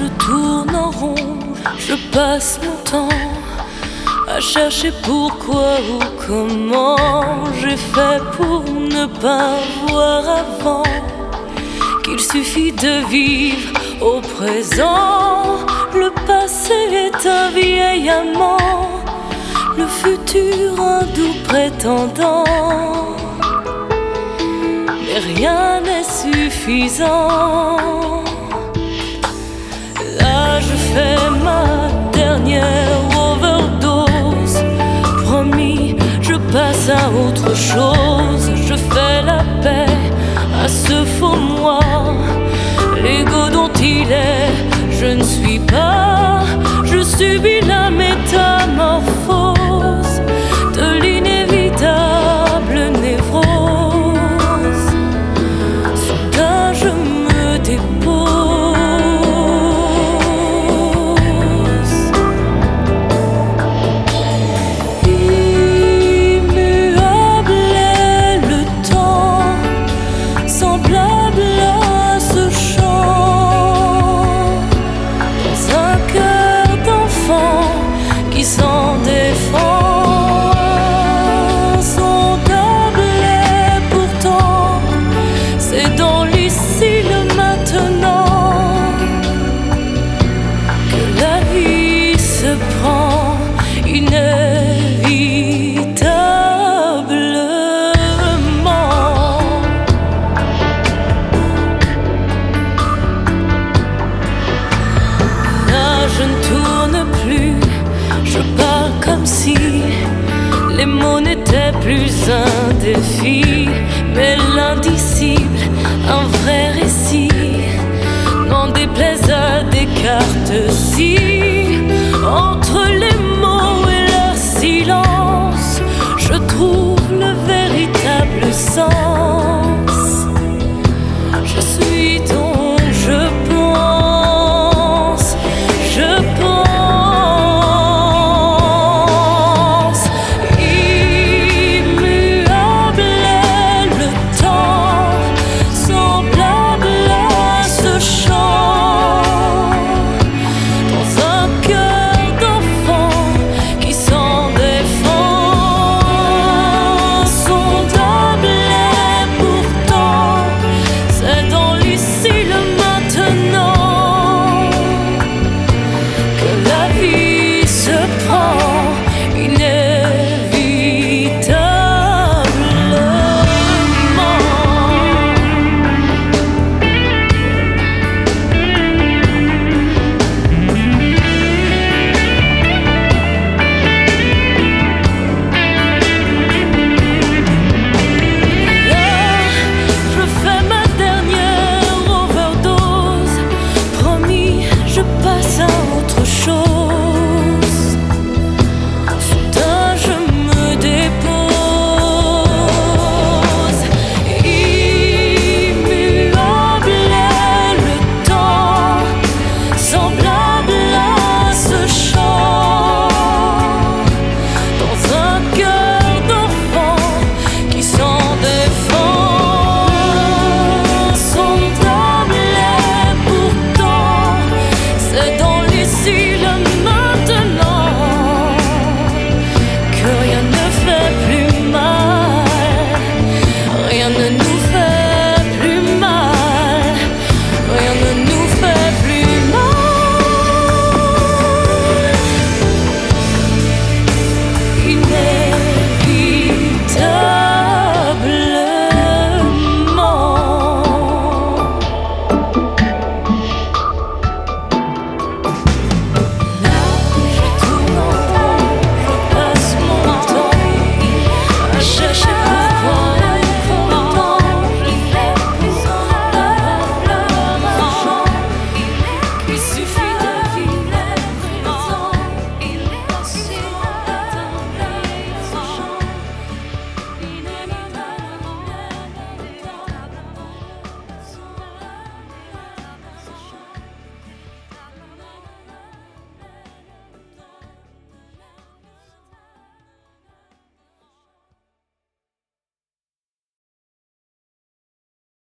je tourne en rond, je passe mon temps à chercher pourquoi ou comment j'ai fait pour ne pas voir avant qu'il suffit de vivre au présent. Le passé est un vieil amant, le futur un doux prétendant, mais rien n'est suffisant. Là je fais ma dernière overdose, promis je passe à autre chose. Je fais la paix à ce faux moi, l'ego dont il est, je ne suis pas. Je subis la métamorphose de l'inévitable névrose. Soudain je me dépose. Immuable est le temps, semblable à ce chant dans un cœur d'enfant qui s'en défend. Insondable et pourtant c'est dans l'ici le maintenant que la vie se prend inévitablement. Là je ne tourne plus, je parle comme si les mots n'étaient plus un défi, mais l'indicible, un vrai récit, n'en déplaise à Descartes si. Entre les mots et leur silence, je trouve le véritable sens.